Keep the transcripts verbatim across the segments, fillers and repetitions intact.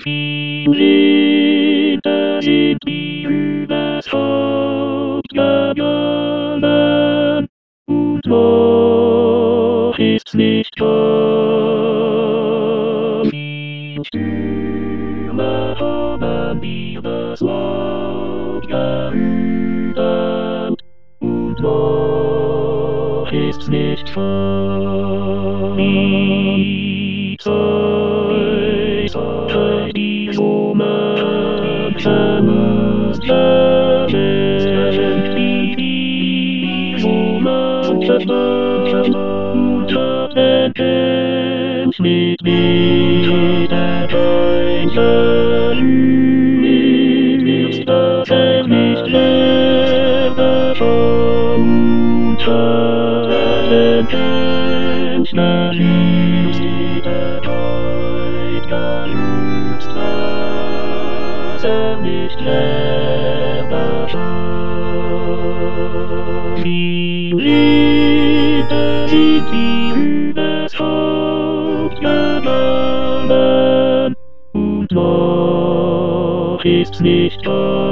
Viele sind wie übers Haupt gegangen, und noch ist's nicht klar. Viel Stürme haben wir das Land gerührt, und noch ist's nicht klar. Die Zeit, die Sommerchen ist geschenkt, die Sommerchen unter den Kämpf mit Wiedergeinchen ist das Herz nicht leer schon unter den Kämpf nach Liebs Wiedergeit gelöst, dass er nicht leer schon. Viel Liebe sind die übers Haupt gegangen, und noch ist's nicht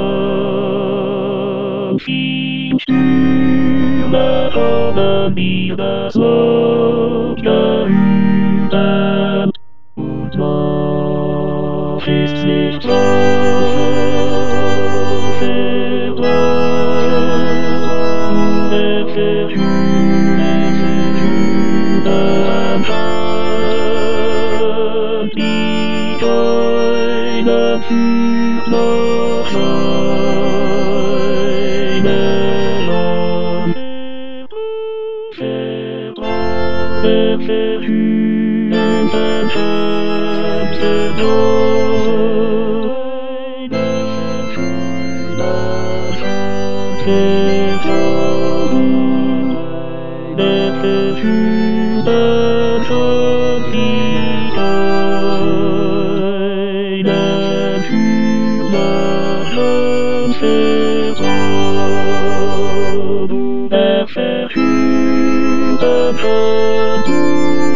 klar. Viel Stürme haben wir das Land gerührt, und noch ist's nicht klar. Der verhüllten Hand, die Deinen führt nach seinem Land. Der verhüllten Hand, der der verhüllten Hand, die deinen Fühlern vertraut. Der verhüllten Hand, und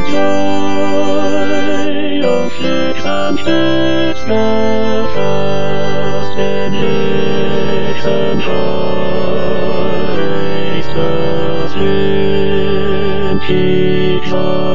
sei aufmerksam stets gefasst, den nächsten Tag ist das Schicksal.